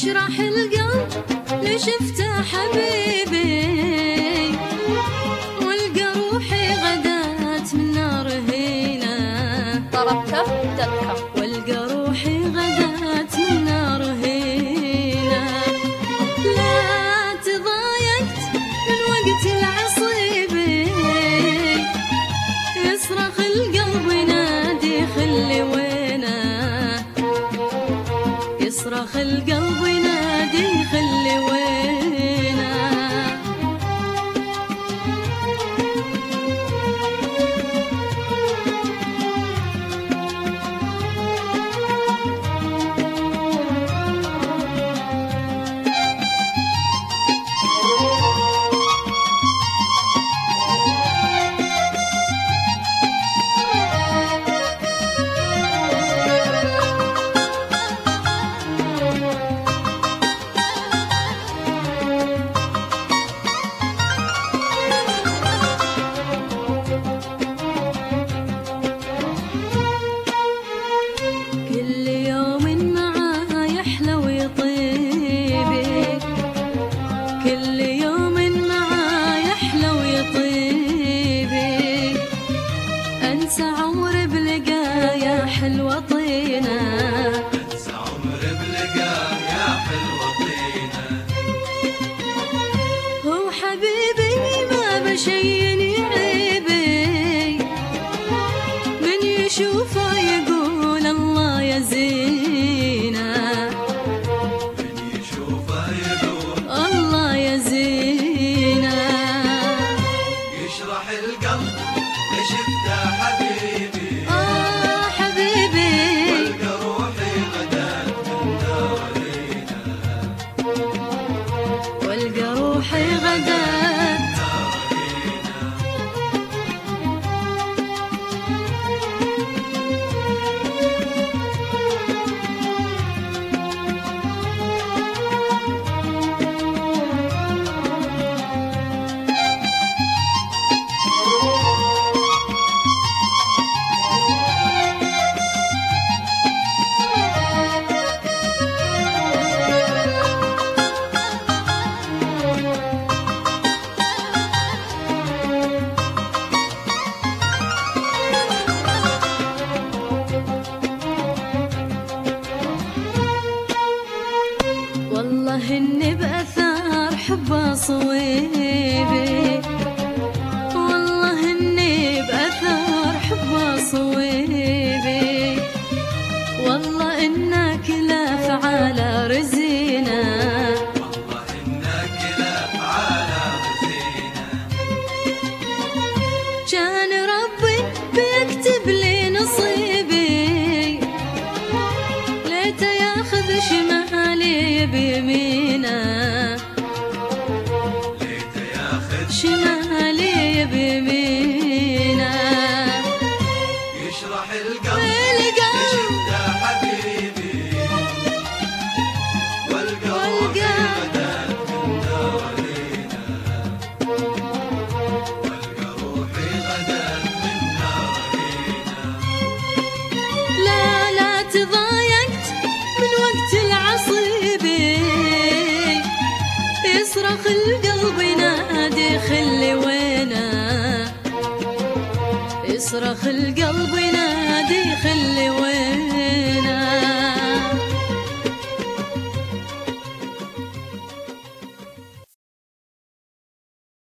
يشرح القلب لشفته حبيبي، والقى روحي غدات من نار هينا. ضربته دكة والقى روحي غدات من نار هينا. لا تضايقت من وقت العصيبي، يصرخ القلب ينادي خلي وينه، يصرخ القلب ينادي خلي وينه. كل يوم معاه يحلى ويطيبي، كل يوم معاه يحلى ويطيبي. انسى عمري بلقايا حلوة طينة، انسى عمري بلقايا حلوة طينة. هو حبيبي ما بشين يعيبي، من يشوفه يقول الله يا زينة، من يشوفه يقول الله يا زينة. يشرح القلب لشفته حبيبي، حبيبي والقى روحي غدات من نار هينا. والقى روحي غدات. والله اني باثار حبه صويبي، والله اني باثار حبه صويبي. والله انك لا فعالة رزينة، والله انك لا فعالة رزينة. كان ربي بيكتب لي نصيبي، ليته ياخذ شمالي بيمينه، ليته ياخذ شمالي بيمينه. يشرح القلب لشفته حبيبي، والقى روحي غدات من نار هينا. والقى روحي غدات من نار هينا. لا تضايقت من وقت العصيبي، يصرخ القلب ينادي خلي وينه، يصرخ القلب ينادي خلي وينه.